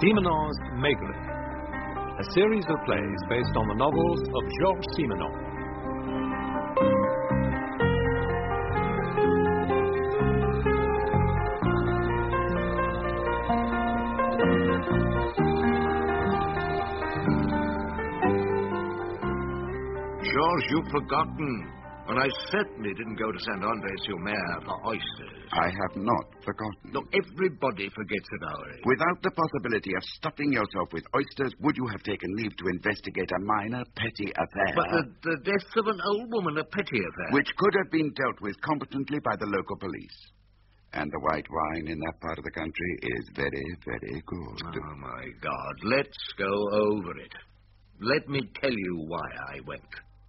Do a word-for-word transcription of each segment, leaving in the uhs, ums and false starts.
Simenon's Maigret, a series of plays based on the novels of Georges Simenon. Georges, you've forgotten. And I certainly didn't go to Saint-André-sur-Mer for oysters. I have not forgotten. Look, everybody forgets at our age. Without the possibility of stuffing yourself with oysters, would you have taken leave to investigate a minor, petty affair? But the, the death of an old woman, a petty affair. Which could have been dealt with competently by the local police. And the white wine in that part of the country is very, very good. Oh, my God. Let's go over it. Let me tell you why I went.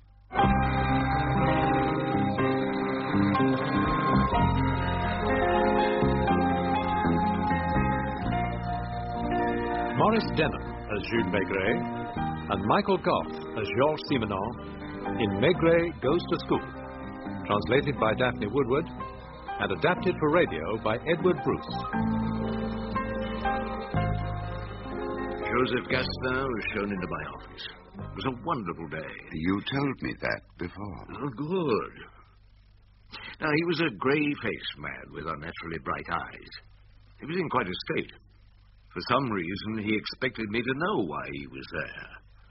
Maurice Denham as Jules Maigret and Michael Gough as Georges Simenon in Maigret Goes to School, translated by Daphne Woodward and adapted for radio by Edward Bruce. Joseph Gaston was shown into my office. It was a wonderful day. You told me that before. Oh, good. Now, he was a grey-faced man with unnaturally bright eyes. He was in quite a state. For some reason, he expected me to know why he was there.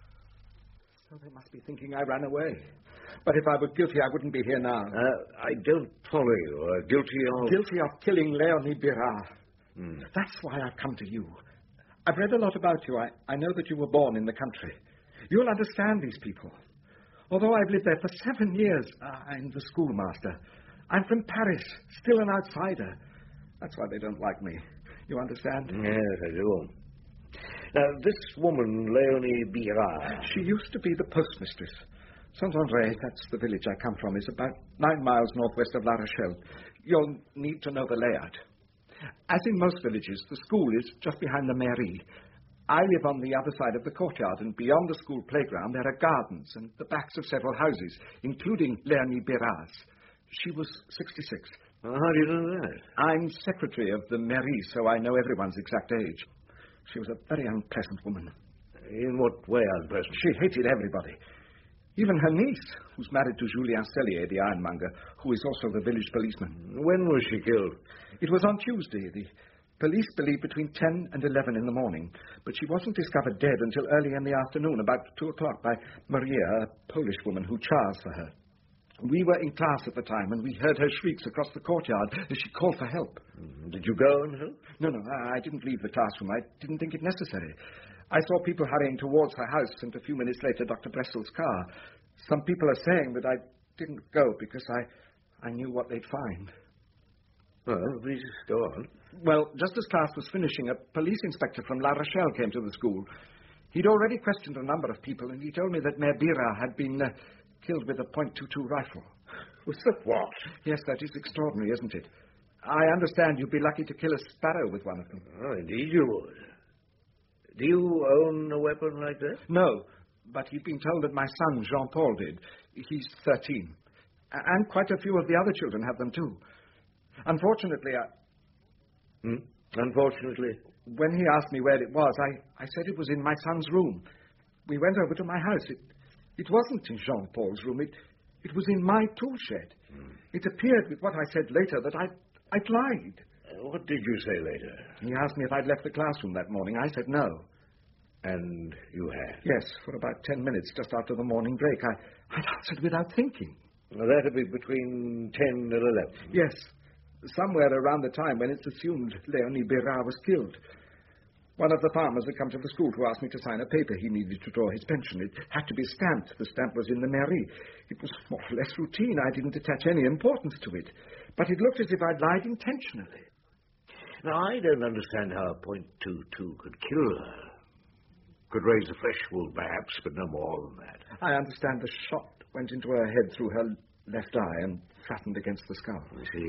So they must be thinking I ran away. But if I were guilty, I wouldn't be here now. Uh, I don't follow you. Uh, guilty of... Guilty of killing Leonie Birard. Hmm. That's why I've come to you. I've read a lot about you. I, I know that you were born in the country. You'll understand these people. Although I've lived there for seven years, I'm the schoolmaster. I'm from Paris, still an outsider. That's why they don't like me. You understand? Yes, I do. Now, this woman, Leonie Birard... She used to be the postmistress. Saint-André, that's the village I come from, is about nine miles northwest of La Rochelle. You'll need to know the layout. As in most villages, the school is just behind the mairie. I live on the other side of the courtyard, and beyond the school playground there are gardens and the backs of several houses, including Leonie Birard's. She was sixty-six. Well, how do you know that? I'm secretary of the mairie, so I know everyone's exact age. She was a very unpleasant woman. In what way unpleasant? She hated everybody. Even her niece, who's married to Julien Cellier, the ironmonger, who is also the village policeman. When was she killed? It was on Tuesday. The police believe between ten and eleven in the morning, but she wasn't discovered dead until early in the afternoon, about two o'clock, by Maria, a Polish woman who chars for her. We were in class at the time, and we heard her shrieks across the courtyard as she called for help. Did you go and help? No, no, I didn't leave the classroom. I didn't think it necessary. I saw people hurrying towards her house, and a few minutes later, Doctor Bressel's car. Some people are saying that I didn't go because I, I knew what they'd find. Well, please go on. Well, just as class was finishing, a police inspector from La Rochelle came to the school. He'd already questioned a number of people, and he told me that Mère Birard had been uh, killed with a point two two rifle. Was that what? Yes, that is extraordinary, isn't it? I understand you'd be lucky to kill a sparrow with one of them. Oh, indeed you would. Do you own a weapon like that? No, but he'd been told that my son, Jean-Paul, did. He's thirteen. And quite a few of the other children have them, too. Unfortunately, I... Hmm? Unfortunately? When he asked me where it was, I, I said it was in my son's room. We went over to my house. It, it wasn't in Jean-Paul's room. It, it was in my tool shed. Hmm. It appeared with what I said later that I'd, I'd lied. Uh, what did you say later? He asked me if I'd left the classroom that morning. I said no. And you had? Yes, for about ten minutes, just after the morning break. I, I answered without thinking. Well, that'd be between ten and eleven. Yes, somewhere around the time when it's assumed Leonie Birard was killed. One of the farmers had come to the school to ask me to sign a paper he needed to draw his pension. It had to be stamped. The stamp was in the mairie. It was more or less routine. I didn't attach any importance to it. But it looked as if I'd lied intentionally. Now, I don't understand how a point two two could kill her. Could raise the flesh wound, perhaps, but no more than that. I understand the shot went into her head through her left eye and flattened against the skull. I see.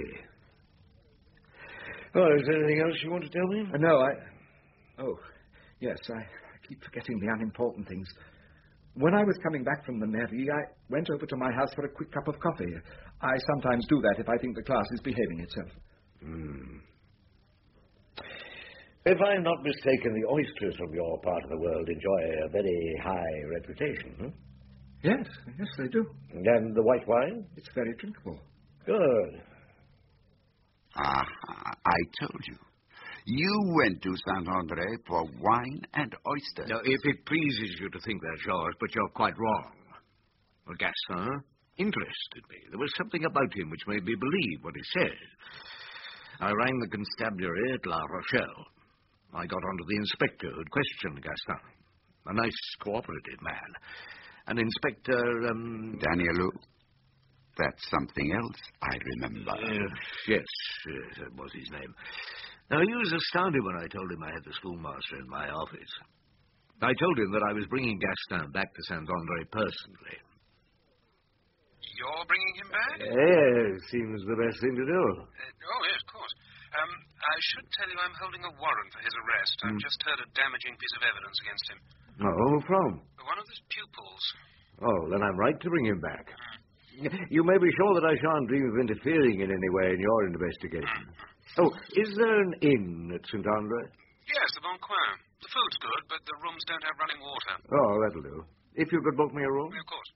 Oh, is there anything else you want to tell me? Uh, no, I... Oh, yes, I, I keep forgetting the unimportant things. When I was coming back from the mairie, I went over to my house for a quick cup of coffee. I sometimes do that if I think the class is behaving itself. Hmm. If I'm not mistaken, the oysters from your part of the world enjoy a very high reputation, hmm? Yes, yes, they do. And the white wine? It's very drinkable. Good. Ah, I told you. You went to Saint-Andre for wine and oysters. Now, if it pleases you to think that, Georges, but you're quite wrong. Well, Gaston interested me. There was something about him which made me believe what he said. I rang the constabulary at La Rochelle. I got on to the inspector who'd questioned Gaston. A nice, cooperative man. An inspector, um... Danielou? That's something else, I remember. Uh, yes, yes, that was his name. Now, he was astounded when I told him I had the schoolmaster in my office. I told him that I was bringing Gaston back to Saint-Andre personally. You're bringing him back? Yes, seems the best thing to do. Uh, oh, yes, of course. Um, I should tell you I'm holding a warrant for his arrest. I've Mm. just heard a damaging piece of evidence against him. Oh, who from? One of his pupils. Oh, then I'm right to bring him back. You may be sure that I shan't dream of interfering in any way in your investigation. Oh, is there an inn at Saint-Andre? Yes, the Bon Coin. The food's good, but the rooms don't have running water. Oh, that'll do. If you could book me a room? Of course.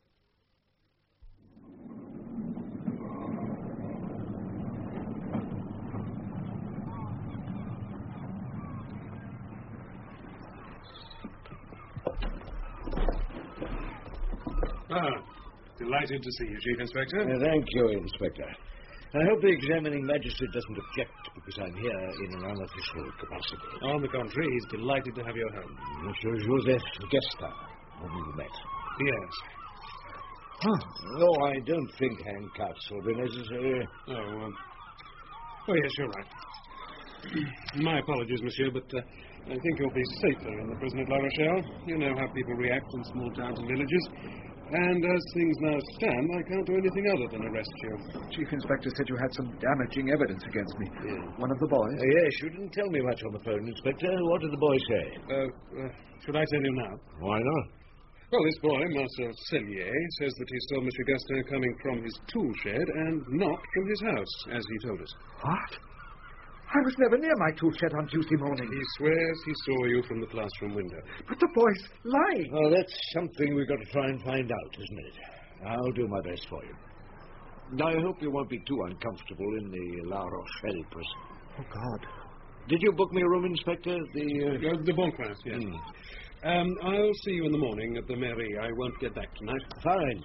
Ah, delighted to see you, Chief Inspector. Uh, thank you, Inspector. I hope the examining magistrate doesn't object because I'm here in an unofficial capacity. On the contrary, he's delighted to have you home. Monsieur Joseph Gaston, whom you met. Yes. Huh. No, I don't think handcuffs will be necessary. Oh, um, oh, yes, you're right. My apologies, monsieur, but uh, I think you'll be safer in the prison at La Rochelle. You know how people react in small towns and villages. And as things now stand, I can't do anything other than arrest you. Chief Inspector said you had some damaging evidence against me. Yeah. One of the boys? Uh, yes, you didn't tell me much on the phone, Inspector. What did the boy say? Uh, uh, should I tell you now? Why not? Well, this boy, Marcel Sellier, says that he saw Monsieur Gaston coming from his tool shed and not from his house, as he told us. What? I was never near my tool shed on Tuesday morning. He swears he saw you from the classroom window. But the boy's lying. Oh, that's something we've got to try and find out, isn't it? I'll do my best for you. I hope you won't be too uncomfortable in the La Rochelle prison. Oh, God. Did you book me a room, Inspector? The, uh... Uh, the Bon Coin, yes. Mm. Um, I'll see you in the morning at the mairie. I won't get back tonight. Fine.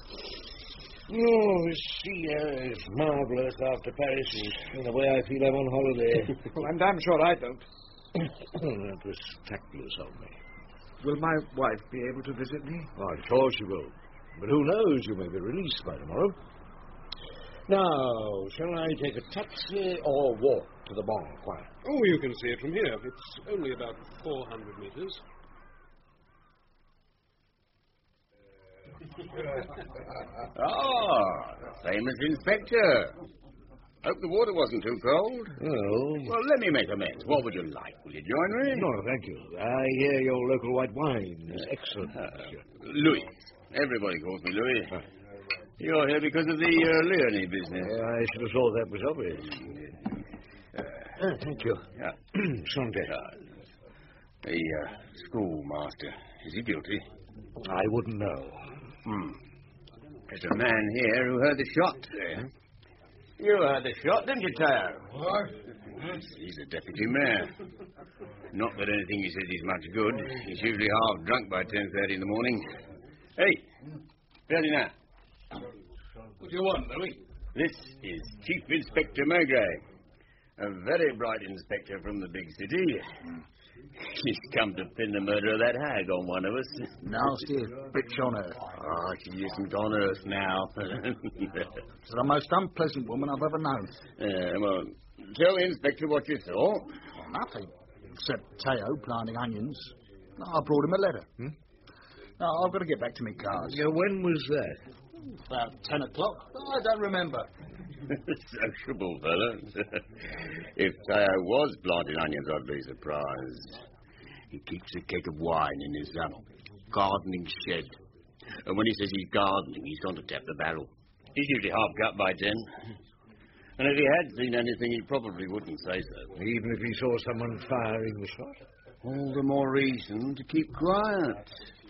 Oh, this sea air is marvellous after Paris, and the way I feel I'm on holiday. Well, I'm damn sure I don't. That was tactless of me. Will my wife be able to visit me? Oh, I'm sure she will. But who knows, you may be released by tomorrow. Now, shall I take a taxi or walk to the Bon Coin? Oh, you can see it from here. It's only about four hundred metres. Ah, the famous inspector. Hope the water wasn't too cold. Oh. Well, let me make amends. What would you like? Will you join me? No, thank you. I hear your local white wine is excellent. Uh, Louis. Everybody calls me Louis. You're here because of the uh, Leonie business. Uh, I should have thought that was obvious. Uh, uh, thank you. Yeah. Sunday. Uh, the uh, schoolmaster. Is he guilty? I wouldn't know. Hmm. There's a man here who heard the shot. Yeah. You heard the shot, didn't you, Tayo? What? He's a deputy mayor. Not that anything he says is much good. He's usually half drunk by ten thirty in the morning. Hey, ready now. What do you want, Louis? This is Chief Inspector Maigret. A very bright inspector from the big city. He's come to pin the murder of that hag on one of us. Nastiest bitch on earth. Oh, she isn't on earth now. She's the most unpleasant woman I've ever known. Yeah, well, tell the inspector what you saw. Well, nothing, except Teo planting onions. I brought him a letter. Hmm? Now, I've got to get back to my cars. Yeah, when was that? About ten o'clock. I don't remember. Sociable fellow. If Teo was planting onions, I'd be surprised. He keeps a keg of wine in his um, gardening shed. And when he says he's gardening, he's on to tap the barrel. He's usually half cut by ten. And if he had seen anything, he probably wouldn't say so. Even if he saw someone firing the shot? All the more reason to keep quiet.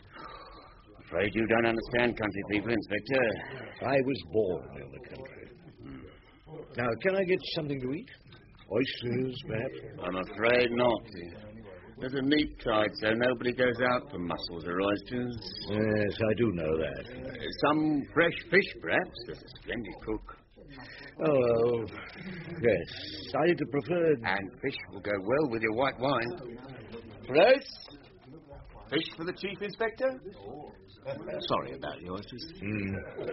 Afraid you don't understand country people, Inspector. I was born in the country. Now, can I get something to eat? Oysters, perhaps? I'm afraid not. There's a meat tide, so nobody goes out for mussels or oysters. Yes, I do know that. Uh, some fresh fish, perhaps. There's a splendid cook. Oh, well, yes. I'd prefer... And fish will go well with your white wine. Bruce? Fish for the Chief Inspector? Sorry about your oysters. Mm.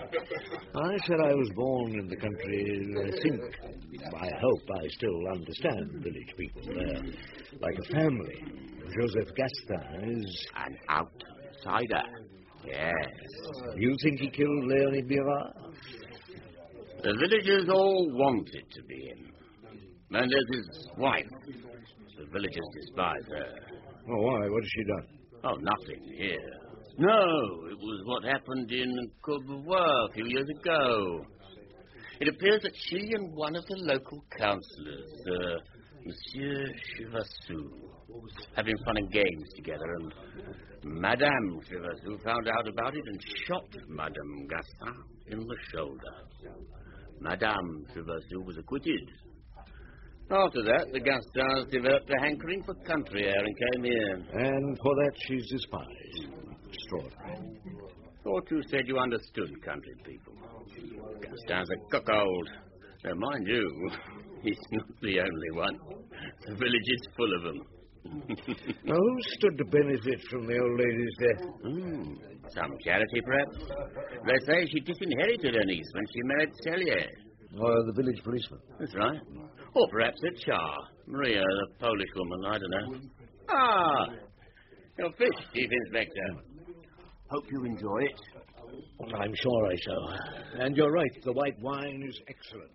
I said I was born in the country. I think, I hope I still understand village people. They're like a family. Joseph Gaston is... An outsider. Yes. You think he killed Léonie Birard? The villagers all wanted to be him. And there's his wife. The villagers despise her. Oh, why? What has she done? Oh, nothing here. No, it was what happened in Courbevoie a few years ago. It appears that she and one of the local councillors, uh, Monsieur Chivassou, have been fun and games together, and Madame Chivassou found out about it and shot Madame Gaston in the shoulder. Madame Chivassou was acquitted. After that, the Gastons developed a hankering for country air and came here. And for that she's despised. Extraordinary. Thought you said you understood country people. Gaston's a cuckold. Now, mind you, he's not the only one. The village is full of them. Now, who stood to benefit from the old lady's death? Mm, some charity, perhaps. They say she disinherited her niece when she married Cellier. Or the village policeman. That's right. Or perhaps a Char. Maria, the Polish woman, I don't know. Ah, your fish, Chief Inspector. Hope you enjoy it. I'm sure I shall. And you're right, the white wine is excellent.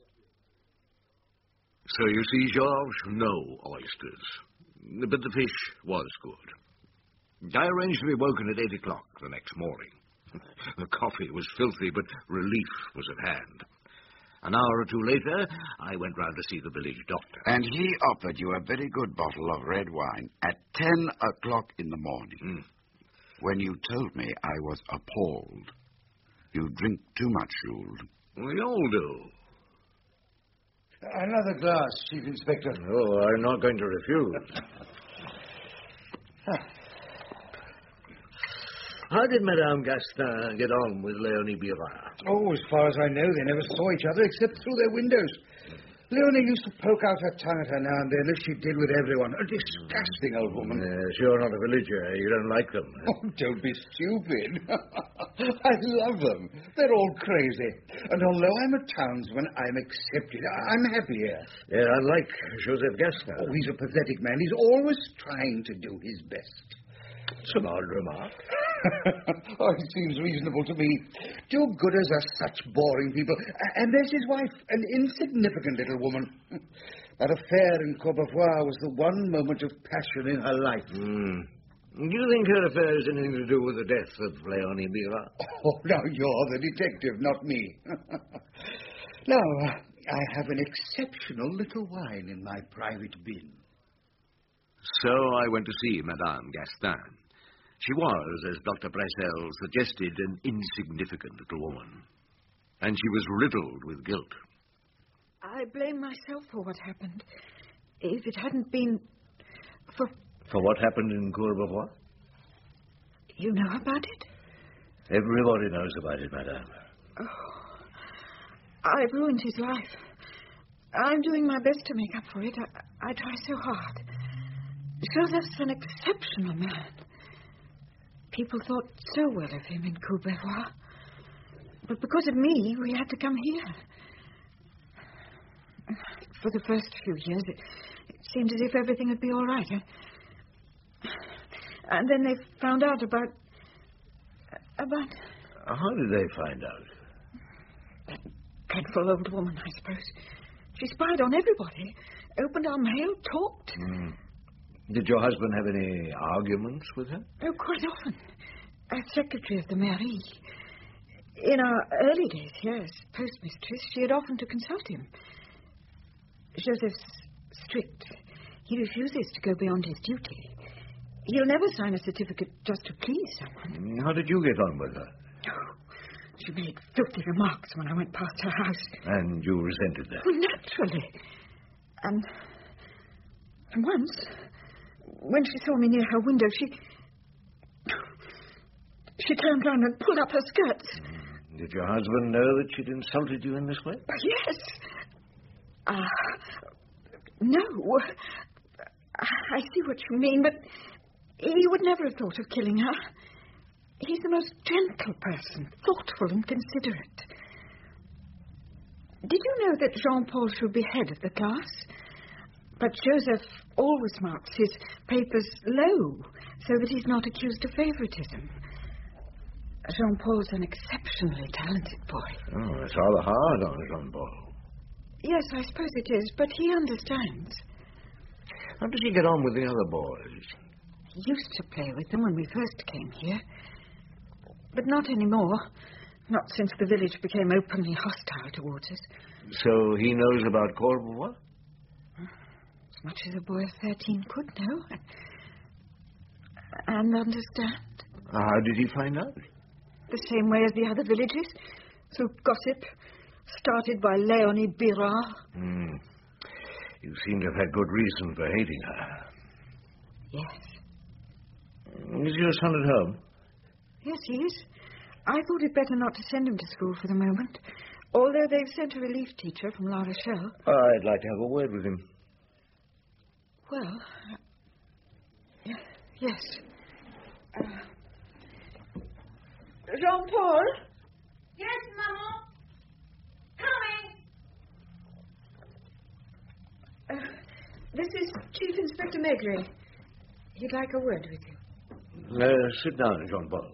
So you see, Georges, no oysters. But the fish was good. I arranged to be woken at eight o'clock the next morning. The coffee was filthy, but relief was at hand. An hour or two later, I went round to see the village doctor. And he offered you a very good bottle of red wine at ten o'clock in the morning. Mm. When you told me, I was appalled. You drink too much, Jules. We all do. Another glass, Chief Inspector. Oh, I'm not going to refuse. How did Madame Gaston get on with Léonie Birard? Oh, as far as I know, they never saw each other except through their windows. Leonie used to poke out her tongue at her now and then, as she did with everyone. A disgusting old woman. Yes, you're not a villager. You don't like them. Oh, don't be stupid. I love them. They're all crazy. And although I'm a townsman, I'm accepted. I'm happy here. They're unlike Joseph Gaston. Oh, he's a pathetic man. He's always trying to do his best. It's an odd remark. Oh, it seems reasonable to me. Do-gooders are such boring people. And there's his wife, an insignificant little woman. That affair in Courbevoie was the one moment of passion in her life. Mm. Do you think her affair has anything to do with the death of Léonie Birard? Oh, now you're the detective, not me. Now, I have an exceptional little wine in my private bin. So I went to see Madame Gaston. She was, as Doctor Bressel suggested, an insignificant little woman. And she was riddled with guilt. I blame myself for what happened. If it hadn't been for... For what happened in Courbevoie? You know about it? Everybody knows about it, Madame. Oh, I've ruined his life. I'm doing my best to make up for it. I, I try so hard. Joseph's an exceptional man. People thought so well of him in Courbevoie. But because of me, we had to come here. For the first few years, it, it seemed as if everything would be all right. And then they found out about... About... How did they find out? That dreadful old woman, I suppose. She spied on everybody. Opened our mail, talked. Mm. Did your husband have any arguments with her? Oh, quite often. As secretary of the mairie. In our early days, yes, postmistress, she had often to consult him. Joseph's strict. He refuses to go beyond his duty. He'll never sign a certificate just to please someone. How did you get on with her? Oh, she made filthy remarks when I went past her house. And you resented that? Well, naturally. And, and once, when she saw me near her window, she... She turned round and pulled up her skirts. Did your husband know that she'd insulted you in this way? Yes. Ah, uh, no. I see what you mean, but he would never have thought of killing her. He's the most gentle person, thoughtful and considerate. Did you know that Jean-Paul should be head of the class? But Joseph always marks his papers low, so that he's not accused of favoritism. Jean-Paul's an exceptionally talented boy. Oh, it's rather hard on Jean-Paul. Yes, I suppose it is, but he understands. How does he get on with the other boys? He used to play with them when we first came here. But not anymore. Not since the village became openly hostile towards us. So he knows about Courbevoie? As much as a boy of thirteen could know. And understand. How did he find out? The same way as the other villages. Through gossip. Started by Leonie Birard. Hmm. You seem to have had good reason for hating her. Yes. Is your son at home? Yes, he is. I thought it better not to send him to school for the moment. Although they've sent a relief teacher from La Rochelle. I'd like to have a word with him. Well, uh, yes. Uh, Jean-Paul? Yes, Maman. Coming. Uh, this is Chief Inspector Maigret. He'd like a word with you. Uh, sit down, Jean-Paul.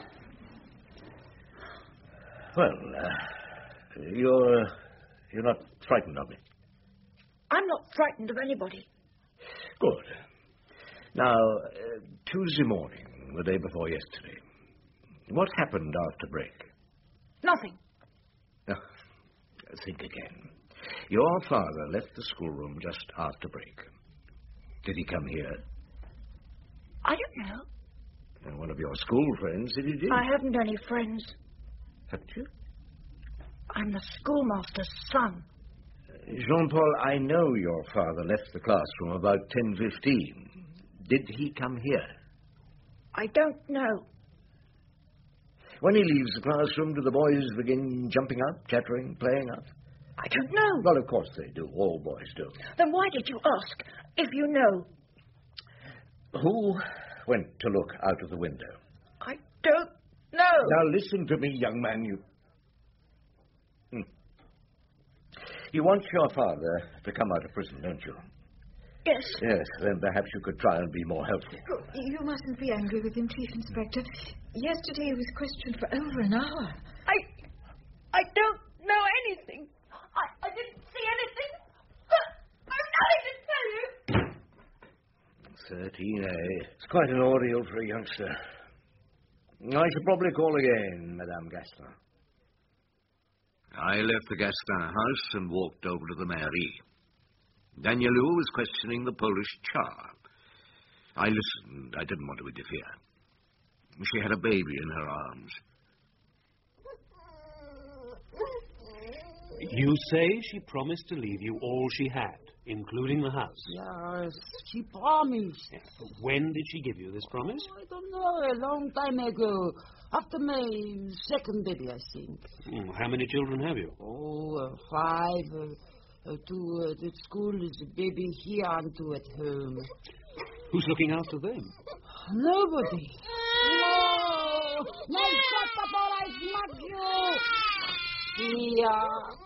Well, uh, you're, you're not frightened of me. I'm not frightened of anybody. Good. Now, uh, Tuesday morning, the day before yesterday, what happened after break? Nothing. Oh, think again. Your father left the schoolroom just after break. Did he come here? I don't know. And one of your school friends said he did. I haven't any friends. Haven't you? I'm the schoolmaster's son. Jean-Paul, I know your father left the classroom about ten fifteen. Did he come here? I don't know. When he leaves the classroom, do the boys begin jumping up, chattering, playing up? I don't know. Well, of course they do. All boys do. Then why did you ask, if you know? Who went to look out of the window? I don't know. Now, listen to me, young man. You... Hmm. You want your father to come out of prison, don't you? Yes. Yes, then perhaps you could try and be more helpful. Oh, you mustn't be angry with him, Chief Inspector. Yesterday he was questioned for over an hour. I... I don't know anything. I, I didn't see anything. I've nothing to tell you. Thirteen, eh? It's quite an ordeal for a youngster. I should probably call again, Madame Gaston. I left the Gaston house and walked over to the mairie. Danielou was questioning the Polish Tsar. I listened. I didn't want to interfere. She had a baby in her arms. You say she promised to leave you all she had, including the house? Yes, she promised. Yes, but when did she give you this promise? I don't know, a long time ago. After my second baby, I think. Mm, how many children have you? Oh, uh, five. Uh, uh, two uh, at school, is a baby here and two at home. Who's looking after them? Nobody. No! No, shut up or I smack you! Yeah.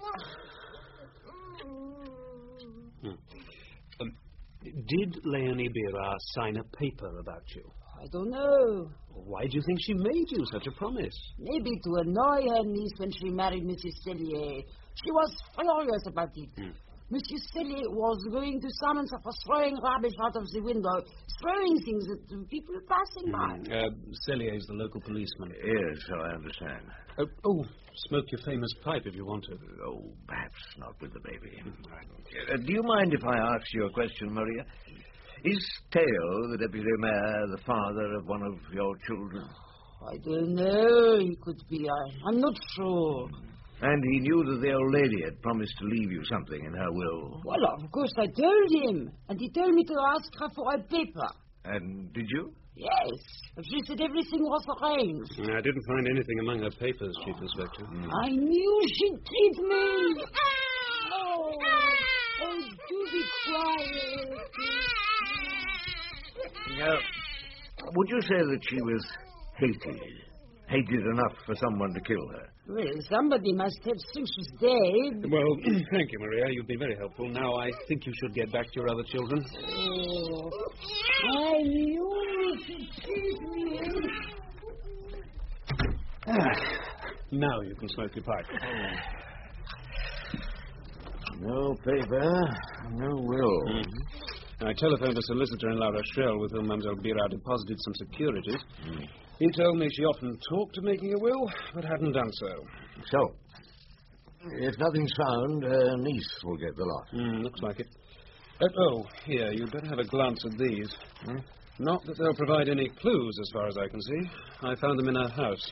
Hmm. Um, did Leonie Birard sign a paper about you? I don't know. Why do you think she made you such a promise? Maybe to annoy her niece when she married Missus Cellier. She was furious about it. Hmm. Monsieur Sellier was going to summons her for throwing rubbish out of the window, throwing things at the people passing by. Uh, Sellier is the local policeman. Yes, I understand. Oh, oh, smoke your famous pipe if you want to. Oh, perhaps not with the baby. Uh, do you mind if I ask you a question, Maria? Is Teo, the deputy mayor, the father of one of your children? I don't know. He could be. I, I'm not sure. And he knew that the old lady had promised to leave you something in her will? Well, of course I told him. And he told me to ask her for a paper. And did you? Yes. She said everything was arranged. I didn't find anything among her papers, Chief Inspector. Mm. I knew she'd cheat me. Oh, oh, do be quiet. Now, would you say that she was hated? Hated enough for someone to kill her? Well, somebody must have think she's dead. Well, thank you, Maria. You've been very helpful. Now I think you should get back to your other children. Oh, I knew she'd cheat me. Ah, now you can smoke your pipe. No paper, no will. Mm-hmm. I telephoned a solicitor in La Rochelle with whom Mademoiselle Bira deposited some securities. Mm. He told me she often talked of making a will, but hadn't done so. So, if nothing's found, her niece will get the lot. Mm, looks like it. Uh, oh, here, you'd better have a glance at these. Hmm? Not that they'll provide any clues, as far as I can see. I found them in her house.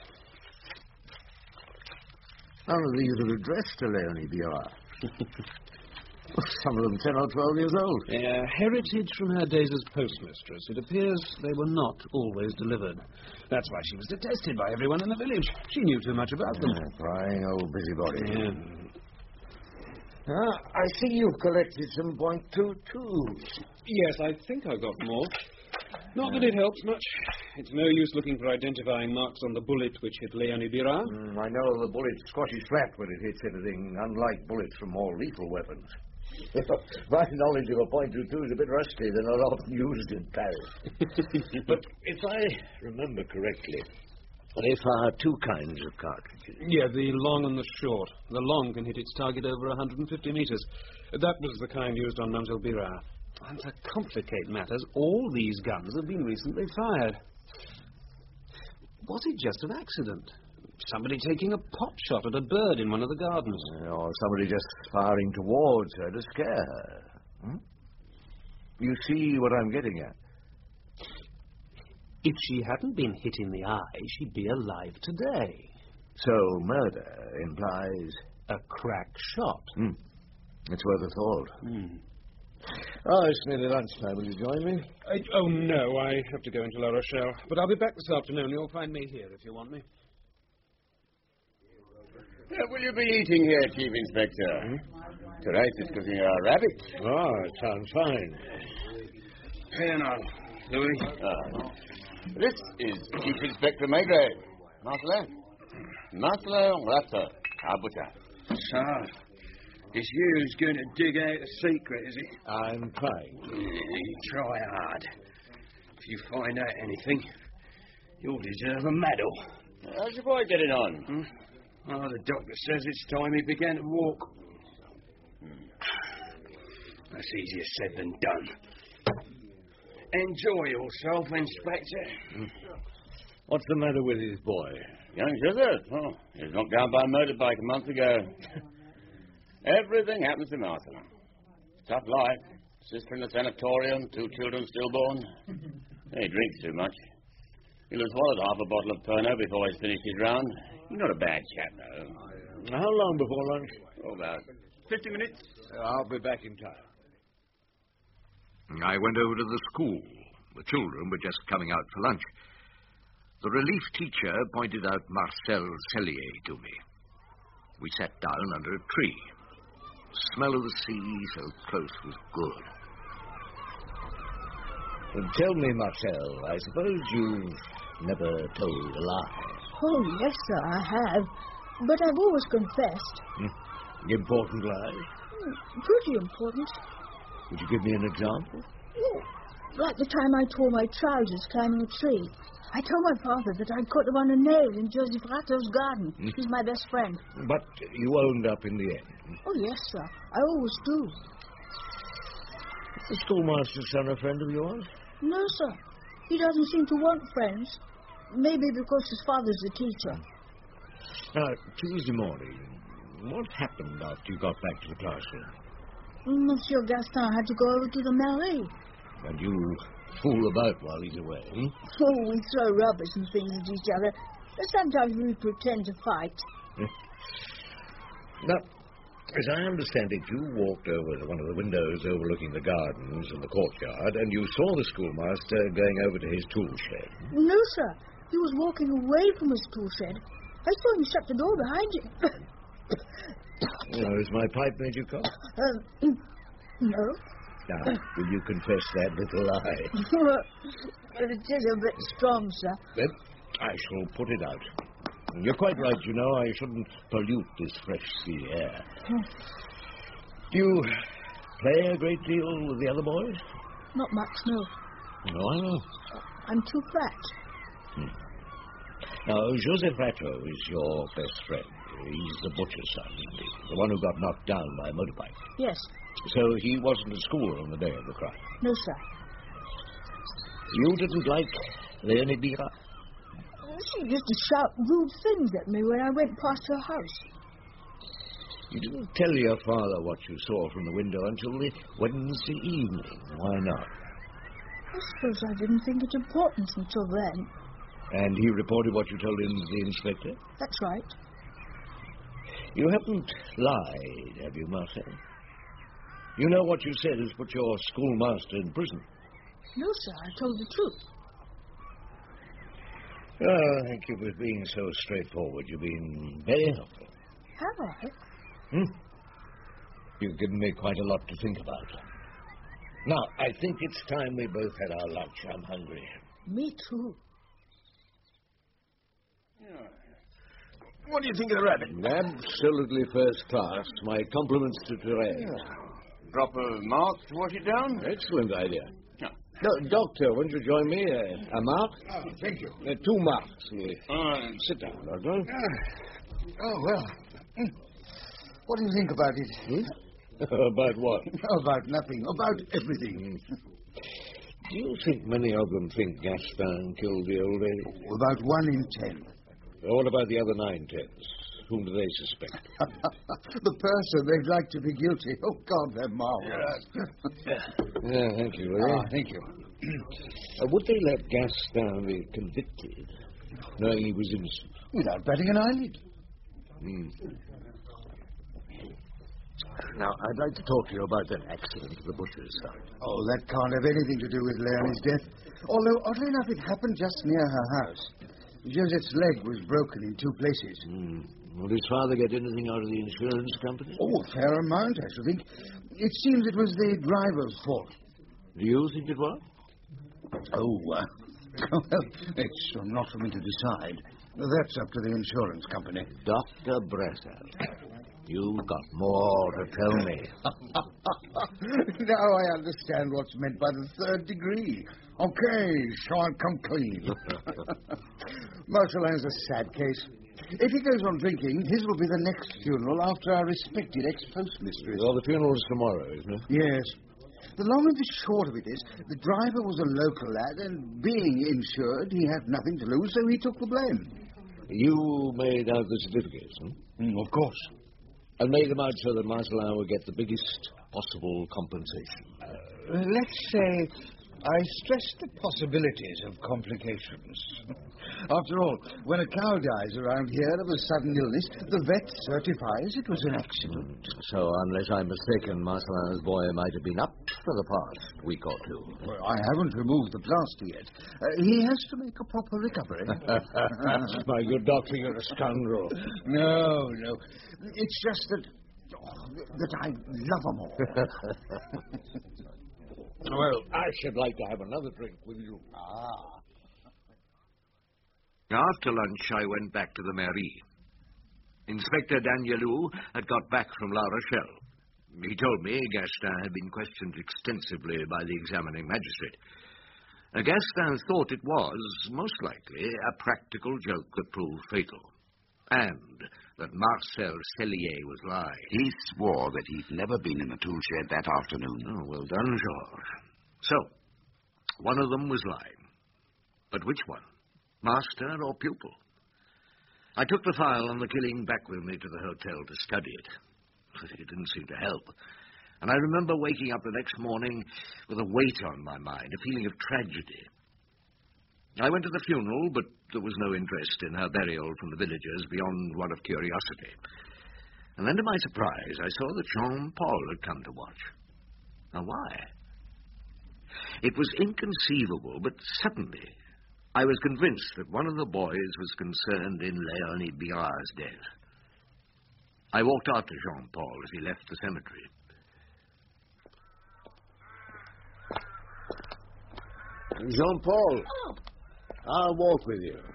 None of these are addressed to Leonie Bira. Some of them ten or twelve years old. Yeah, heritage from her days as postmistress. It appears they were not always delivered. That's why she was detested by everyone in the village. She knew too much about them. Yeah, prying old busybody. Yeah. Ah, I see you've collected some point two twos. Yes, I think I got more. Not that it helps much. It's no use looking for identifying marks on the bullet which hit Leonie Bira. Mm, I know the bullet squashes flat when it hits anything, unlike bullets from more lethal weapons. My knowledge of a point two two is a bit rusty. They're not often used in Paris. But if I remember correctly, there are two kinds of cartridges. Yeah, the long and the short. The long can hit its target over one hundred fifty metres. That was the kind used on Mademoiselle Bira. And to complicate matters, all these guns have been recently fired. Was it just an accident? Somebody taking a pot shot at a bird in one of the gardens? Or somebody just firing towards her to scare her. Hmm? You see what I'm getting at? If she hadn't been hit in the eye, she'd be alive today. So murder implies... a crack shot. Hmm. It's worth a thought. Hmm. Oh, it's nearly lunchtime. Will you join me? I, oh, no, I have to go into La Rochelle. But I'll be back this afternoon. You'll find me here if you want me. Uh, will you be eating here, Chief Inspector? Hmm? Therese is cooking a rabbit. Oh, it sounds fine. Here now, Louis. Uh, this is Chief Inspector Maigret. Marcelin. Marcelin Ratter, our butcher. So, it's you who's going to dig out a secret, is it? I'm trying. You try hard. If you find out anything, you'll deserve a medal. How's your boy getting on? Hmm? Oh, the doctor says it's time he began to walk. That's easier said than done. Enjoy yourself, Inspector. What's the matter with his boy? Young Joseph? Oh, he was knocked down by a motorbike a month ago. Everything happens to Marcelin. Tough life. Sister in the sanatorium, two children stillborn. He drinks too much. He'll have swallowed half a bottle of Pernod before he's finished his round. He's not a bad chap, though. How long before lunch? Oh, about fifty minutes. I'll be back in time. I went over to the school. The children were just coming out for lunch. The relief teacher pointed out Marcel Sellier to me. We sat down under a tree. The smell of the sea so close was good. Well, tell me, Marcel, I suppose you've never told a lie. Oh, yes, sir, I have. But I've always confessed. Hmm. Important lie? Hmm, pretty important. Would you give me an example? Oh, like the time I tore my trousers climbing a tree. I told my father that I'd cut him on a nail in Joseph Ratto's garden. Hmm. He's my best friend. But you owned up in the end. Oh, yes, sir. I always do. Is the schoolmaster's son a friend of yours? No, sir. He doesn't seem to want friends. Maybe because his father's a teacher. Now, Tuesday morning, what happened after you got back to the classroom? Monsieur Gaston had to go over to the mairie. And you fool about while he's away, hmm? Oh, we throw rubbish and things at each other. Sometimes we pretend to fight. Now, as I understand it, you walked over to one of the windows overlooking the gardens and the courtyard, and you saw the schoolmaster going over to his tool shed. No, sir. He was walking away from his tool shed. I saw him shut the door behind him. Oh, has my pipe made you cough? Um, no. Now, will you confess that little lie? Well, it is a bit strong, sir. Then I shall put it out. You're quite right, you know. I shouldn't pollute this fresh sea air. Do you play a great deal with the other boys? Not much, no. No, I know. I'm too fat. Hmm. Now, Joseph Ratto is your best friend. He's the butcher's son, isn't he? The one who got knocked down by a motorbike. Yes. So he wasn't at school on the day of the crime? No, sir. You didn't like Leonie Bira? She used to shout rude things at me when I went past her house. You didn't tell your father what you saw from the window until the Wednesday evening. Why not? I suppose I didn't think it important until then. And he reported what you told him to the inspector? That's right. You haven't lied, have you, Marcel? You know what you said has put your schoolmaster in prison. No, sir, I told the truth. Oh, thank you for being so straightforward. You've been very helpful. Have I? Hmm? You've given me quite a lot to think about. Now, I think it's time we both had our lunch. I'm hungry. Me too. What do you think of the rabbit? Absolutely first class. My compliments to Therese. Yeah. Drop a mark to wash it down? Excellent idea. No, doctor, won't you join me? Uh, a mark? Oh, thank you. Uh, two marks. Uh, uh, sit down, doctor. Uh, oh, well. What do you think about it? Hmm? About what? About nothing. About everything. Do you think many of them think Gaston killed the old lady? About one in ten. What about the other nine tenths? Whom do they suspect? The person they'd like to be guilty. Oh, God, they're marvelous. Yeah, thank you. Will Ah, thank you. uh, would they let Gaston be convicted, knowing he was innocent? Without batting an eyelid. Hmm. Now, I'd like to talk to you about that accident at the butcher's son. Oh, that can't have anything to do with Leonie's death. Although, oddly enough, it happened just near her house. Joseph's leg was broken in two places. Hmm. Will his father get anything out of the insurance company? Oh, a fair amount, I should think. It seems it was the driver's fault. Do you think it was? Oh, uh, well, it's not for me to decide. That's up to the insurance company. Doctor Bressel, you've got more to tell me. Now I understand what's meant by the third degree. Okay, shall come clean. Marcelin's a sad case. If he goes on drinking, his will be the next funeral after our respected ex-postmistress. Well, the funeral's tomorrow, isn't it? Yes. The long and the short of it is, the driver was a local lad, and being insured, he had nothing to lose, so he took the blame. You made out the certificates, hmm? Mm, of course. And made them out so that Marcelin would get the biggest possible compensation. Uh, let's say I stressed the possibilities of complications. After all, when a cow dies around here of a sudden illness, the vet certifies it was an accident. So, unless I'm mistaken, Marcelin's boy might have been up for the past week or two. Well, I haven't removed the plaster yet. Uh, he has to make a proper recovery. My good doctor, you're a scoundrel. No, no. It's just that... Oh, that I love them all. Well, I should like to have another drink with you. Ah. After lunch, I went back to the mairie. Inspector Danielou had got back from La Rochelle. He told me Gaston had been questioned extensively by the examining magistrate. Gaston thought it was, most likely, a practical joke that proved fatal. And that Marcel Cellier was lying. He swore that he'd never been in the tool shed that afternoon. Oh, well done, Georges. So, one of them was lying. But which one? Master or pupil? I took the file on the killing back with me to the hotel to study it. But it didn't seem to help. And I remember waking up the next morning with a weight on my mind, a feeling of tragedy. I went to the funeral, but there was no interest in her burial from the villagers beyond one of curiosity. And then, to my surprise, I saw that Jean-Paul had come to watch. Now, why? It was inconceivable, but suddenly I was convinced that one of the boys was concerned in Leonie Biard's death. I walked after Jean-Paul as he left the cemetery. Jean-Paul. Oh. I'll walk with you.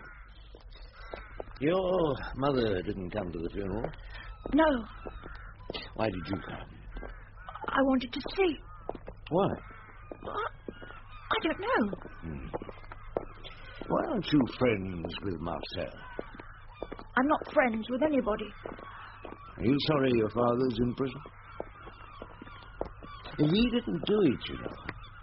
Your mother didn't come to the funeral? No. Why did you come? I wanted to see. Why? I don't know. Hmm. Why aren't you friends with Marcel? I'm not friends with anybody. Are you sorry your father's in prison? If he didn't do it, you know.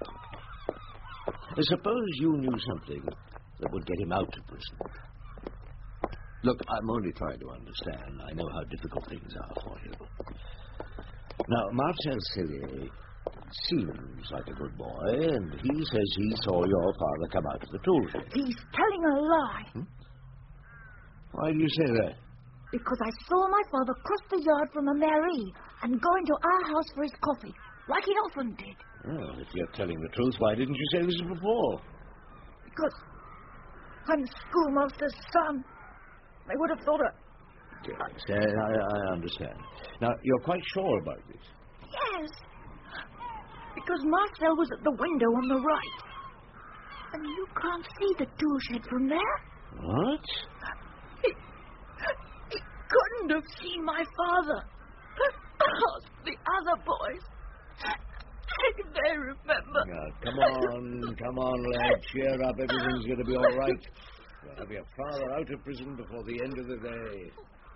Suppose you knew something that would get him out of prison. Look, I'm only trying to understand. I know how difficult things are for you. Now, Marcel Cellier seems like a good boy, and he says he saw your father come out of the tool shed. He's telling a lie. Hmm? Why do you say that? Because I saw my father cross the yard from the mairie and go into our house for his coffee, like he often did. Well, if you're telling the truth, why didn't you say this before? Because I'm the schoolmaster's son. They would have thought it. Yes, I, I understand. Now, you're quite sure about this? Yes. Because Marcel was at the window on the right. And you can't see the tool shed from there. What? He, he couldn't have seen my father. Ask the other boys. They remember. Now, come on, come on, lad. Cheer up. Everything's going to be all right. We'll have your father out of prison before the end of the day.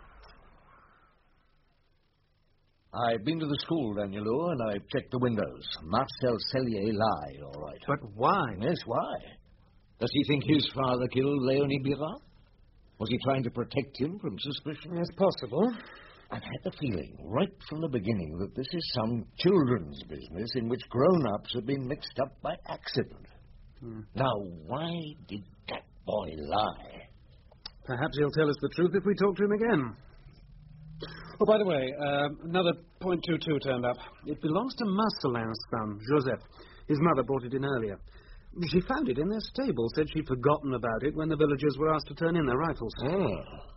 I've been to the school, Danielou, and I've checked the windows. Marcel Cellier lied, all right. But why? Yes, why? Does he think his father killed Leonie Biard? Was he trying to protect him from suspicion? It's possible. I've had the feeling right from the beginning that this is some children's business in which grown-ups have been mixed up by accident. Hmm. Now, why did that boy lie? Perhaps he'll tell us the truth if we talk to him again. Oh, by the way, uh, another point two two turned up. It belongs to Marcelin's son, Joseph. His mother brought it in earlier. She found it in their stable, said she'd forgotten about it when the villagers were asked to turn in their rifles. Oh.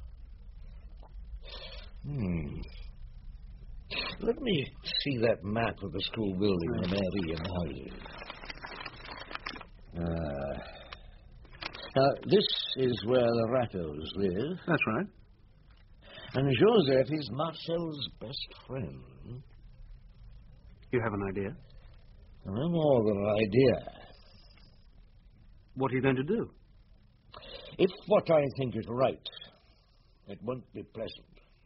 Hmm. Let me see that map of the school building, the mairie and the houses. Uh, now, this is where the Ratos live. That's right. And Joseph is Marcel's best friend. You have an idea? No more than an idea. What are you going to do? If what I think is right, it won't be pleasant.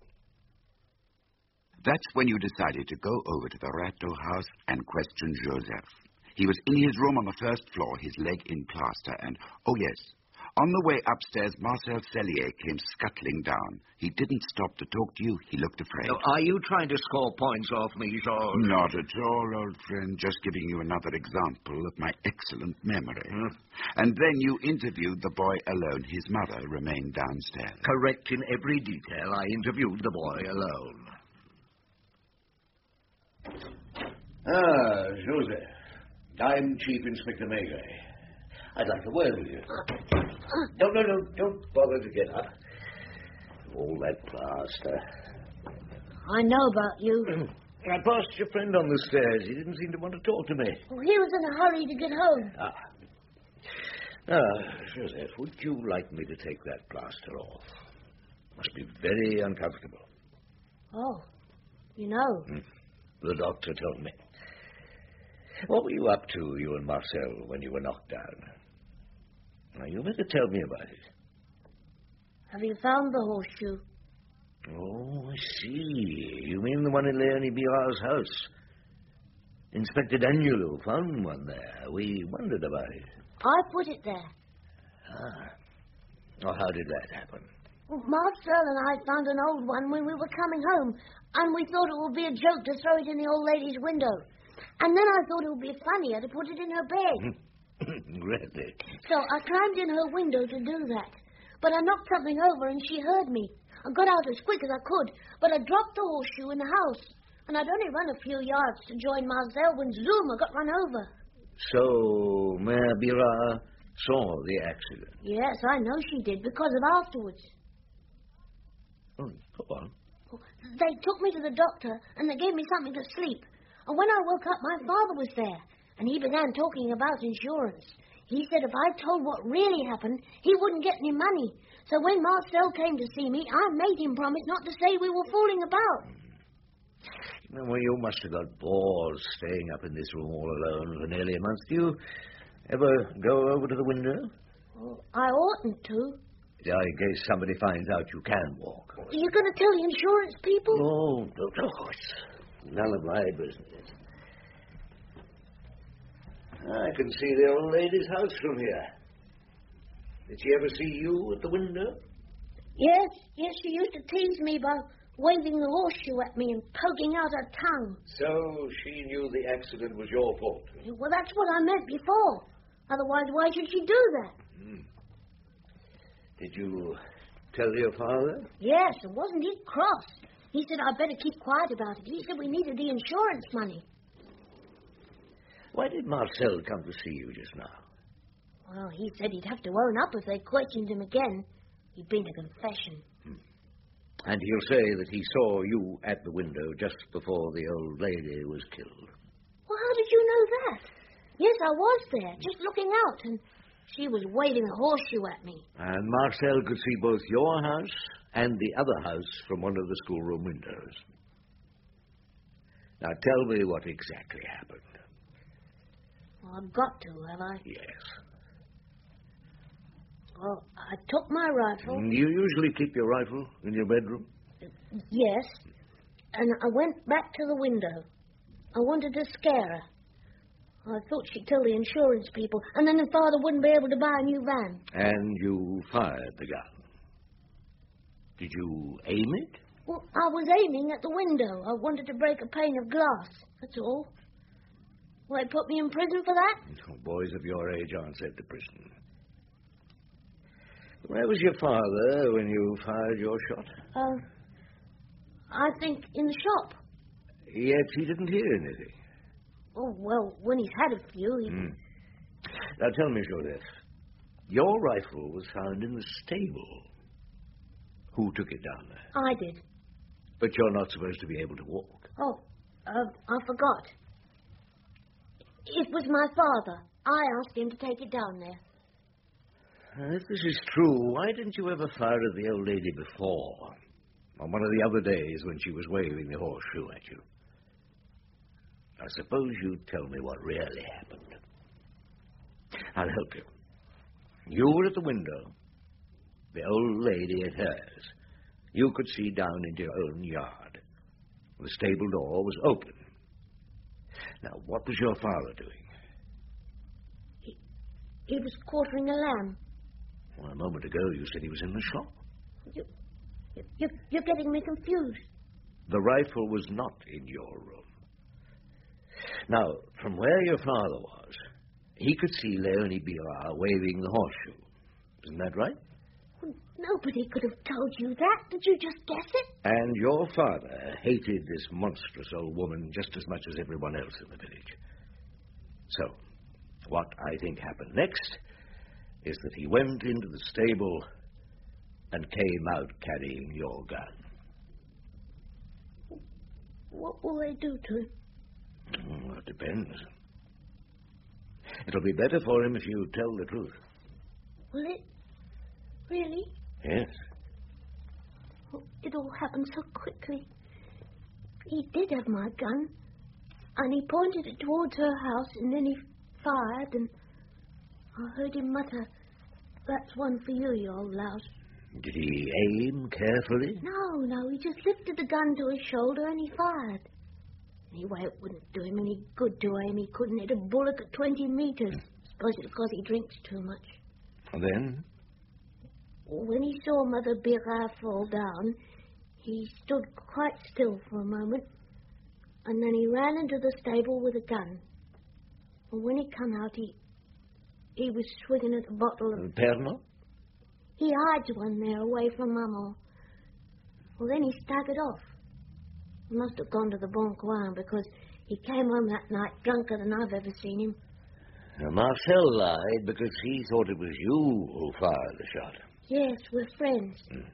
That's when you decided to go over to the Rato house and question Joseph. He was in his room on the first floor, his leg in plaster, and, oh yes, on the way upstairs, Marcel Cellier came scuttling down. He didn't stop to talk to you. He looked afraid. Now, are you trying to score points off me, Georges? Not at all, old friend. Just giving you another example of my excellent memory. Hmm? And then you interviewed the boy alone. His mother remained downstairs. Correct in every detail. I interviewed the boy alone. Ah, Joseph. I'm Chief Inspector Maigret. I'd like a word with you. No, no, no, don't bother to get up. All that plaster. I know about you. I passed your friend on the stairs. He didn't seem to want to talk to me. Well, he was in a hurry to get home. Ah. Ah, Joseph, would you like me to take that plaster off? Must be very uncomfortable. Oh, you know. Hmm. The doctor told me. What were you up to, you and Marcel, when you were knocked down? Now, you better tell me about it. Have you found the horseshoe? Oh, I see. You mean the one in Leonie Birard's house? Inspector Danielou found one there. We wondered about it. I put it there. Ah. Oh, how did that happen? Well, Marcel and I found an old one when we were coming home, and we thought it would be a joke to throw it in the old lady's window. And then I thought it would be funnier to put it in her bed. Really? So I climbed in her window to do that. But I knocked something over and she heard me. I got out as quick as I could, but I dropped the horseshoe in the house. And I'd only run a few yards to join Marcel when zoom, I got run over. So, Mère Birard saw the accident? Yes, I know she did, because of afterwards. Oh, go on. They took me to the doctor, and they gave me something to sleep. And when I woke up, my father was there, and he began talking about insurance. He said if I told what really happened, he wouldn't get any money. So when Marcel came to see me, I made him promise not to say we were fooling about. Well, you must have got bored staying up in this room all alone for nearly a month. Do you ever go over to the window? Well, I oughtn't to. In case somebody finds out you can walk. Are you going to tell the insurance people? No, no, no. It's none of my business. I can see the old lady's house from here. Did she ever see you at the window? Yes, yes, she used to tease me by waving the horseshoe at me and poking out her tongue. So she knew the accident was your fault? Well, that's what I meant before. Otherwise, why should she do that? Hmm. Did you tell your father? Yes, and wasn't he cross? He said I'd better keep quiet about it. He said we needed the insurance money. Why did Marcel come to see you just now? Well, he said he'd have to own up if they questioned him again. He'd been to confession. Hmm. And he'll say that he saw you at the window just before the old lady was killed. Well, how did you know that? Yes, I was there, just looking out, and she was waving a horseshoe at me. And Marcel could see both your house and the other house from one of the schoolroom windows. Now, tell me what exactly happened. Well, I've got to, have I? Yes. Well, I took my rifle. Do you usually keep your rifle in your bedroom? Yes. And I went back to the window. I wanted to scare her. I thought she'd tell the insurance people, and then her father wouldn't be able to buy a new van. And you fired the gun. Did you aim it? Well, I was aiming at the window. I wanted to break a pane of glass. That's all. Will they put me in prison for that? Oh, boys of your age aren't sent to prison. Where was your father when you fired your shot? Uh, I think in the shop. Yet he didn't hear anything. Oh, well, when he's had a few, he... Mm. Now, tell me, Joseph, your rifle was found in the stable. Who took it down there? I did. But you're not supposed to be able to walk. Oh, uh, I forgot. It was my father. I asked him to take it down there. Uh, if this is true, why didn't you ever fire at the old lady before? On one of the other days when she was waving the horseshoe at you? I suppose you'd tell me what really happened. I'll help you. You were at the window. The old lady at hers. You could see down into your own yard. The stable door was open. Now, what was your father doing? He, he was quartering a lamb. Well, a moment ago you said he was in the shop. You, you, you're getting me confused. The rifle was not in your room. Now, from where your father was, he could see Leonie Birard waving the horseshoe. Isn't that right? Well, nobody could have told you that. Did you just guess it? And your father hated this monstrous old woman just as much as everyone else in the village. So, what I think happened next is that he went into the stable and came out carrying your gun. What will they do to him? Oh, it depends. It'll be better for him if you tell the truth. Will it? Really? Yes. Oh, it all happened so quickly. He did have my gun, and he pointed it towards her house, and then he fired, and I heard him mutter, "That's one for you, you old louse." Did he aim carefully? No, no, he just lifted the gun to his shoulder and he fired. Anyway, it wouldn't do him any good to aim. He couldn't hit a bullock at twenty metres. Suppose it's because he drinks too much. And then? When he saw Mother Birat fall down, he stood quite still for a moment, and then he ran into the stable with a gun. And when he come out, he he was swinging at a bottle of... Pernod? He hides one there away from Maman. Well, then he staggered off. He must have gone to the Bon Coin, because he came home that night drunker than I've ever seen him. Now, Marcel lied because he thought it was you who fired the shot. Yes, we're friends. Mm.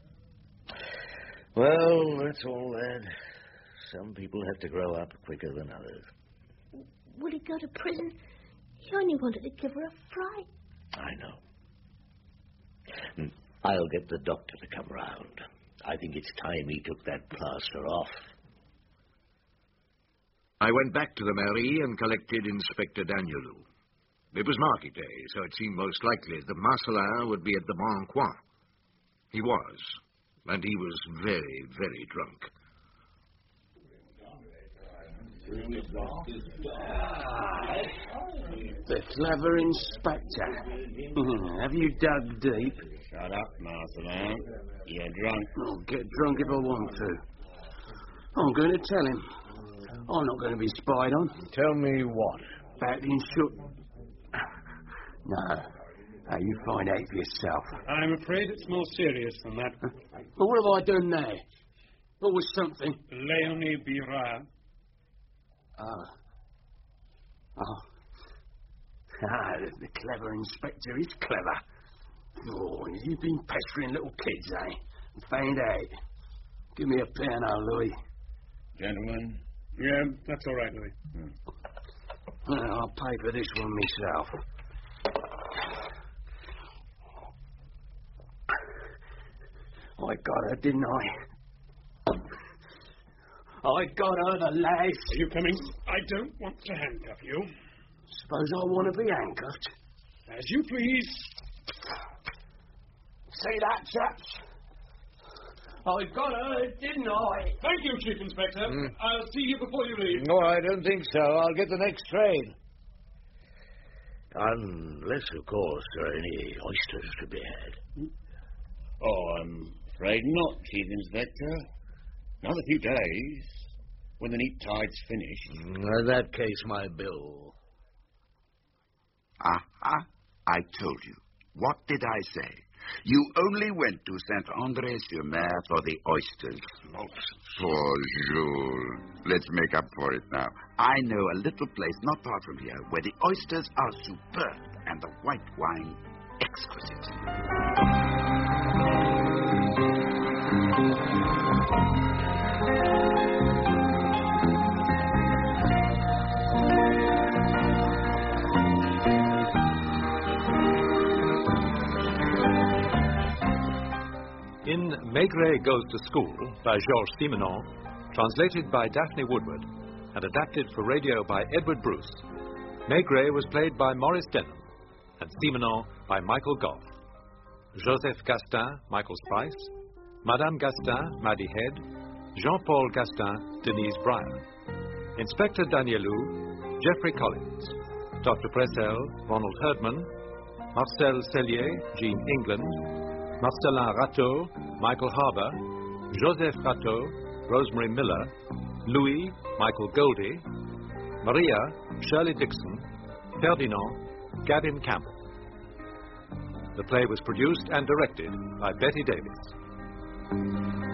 Well, that's all that. Some people have to grow up quicker than others. Will he go to prison? He only wanted to give her a fright. I know. Mm. I'll get the doctor to come round. I think it's time he took that plaster off. I went back to the mairie and collected Inspector Danielou. It was market day, so it seemed most likely that Marcelin would be at the Bon Coin. He was, and he was very, very drunk. The clever inspector. Have you dug deep? Shut up, Marcelin. You're drunk. I'll get drunk if I want to. I'm going to tell him. I'm not going to be spied on. Tell me what? About the insurance. No. Uh, you find out for yourself. I'm afraid it's more serious than that. Well, what have I done there? What was something? Leonie Birat. Oh. Oh. Ah, the, the clever inspector is clever. Oh, you've been pestering little kids, eh? And found out. Give me a piano, Louis. Gentlemen? Yeah, that's all right, Louis. Hmm. Well, I'll pay for this one myself. I got her, didn't I? I got her, the lass. Are you coming? I don't want to handcuff you. Suppose I want to be handcuffed. As you please. See that, chaps? I got her, didn't I? Thank you, Chief Inspector. Mm. I'll see you before you leave. No, I don't think so. I'll get the next train. Unless, of course, there are any oysters to be had. Oh, I'm afraid not, Chief Inspector. Another few days, when the neat tide's finished. In that case, my bill. Aha, I told you. What did I say? You only went to Saint-André-sur-Mer for the oysters. Poor Jules. Let's make up for it now. I know a little place not far from here where the oysters are superb and the white wine exquisite. In Maigret Goes to School by Georges Simenon, translated by Daphne Woodward and adapted for radio by Edward Bruce, Maigret was played by Maurice Denham and Simenon by Michael Goff. Joseph Gastin, Michael Spice, Madame Gastin, Maddie Head, Jean-Paul Gastin, Denise Bryan, Inspector Danielou, Jeffrey Collins, Doctor Pressel, Ronald Herdman, Marcel Sellier, Jean England, Marcelin Rateau, Michael Harbour, Joseph Rateau, Rosemary Miller, Louis, Michael Goldie, Maria, Shirley Dixon, Ferdinand, Gavin Campbell. The play was produced and directed by Betty Davis.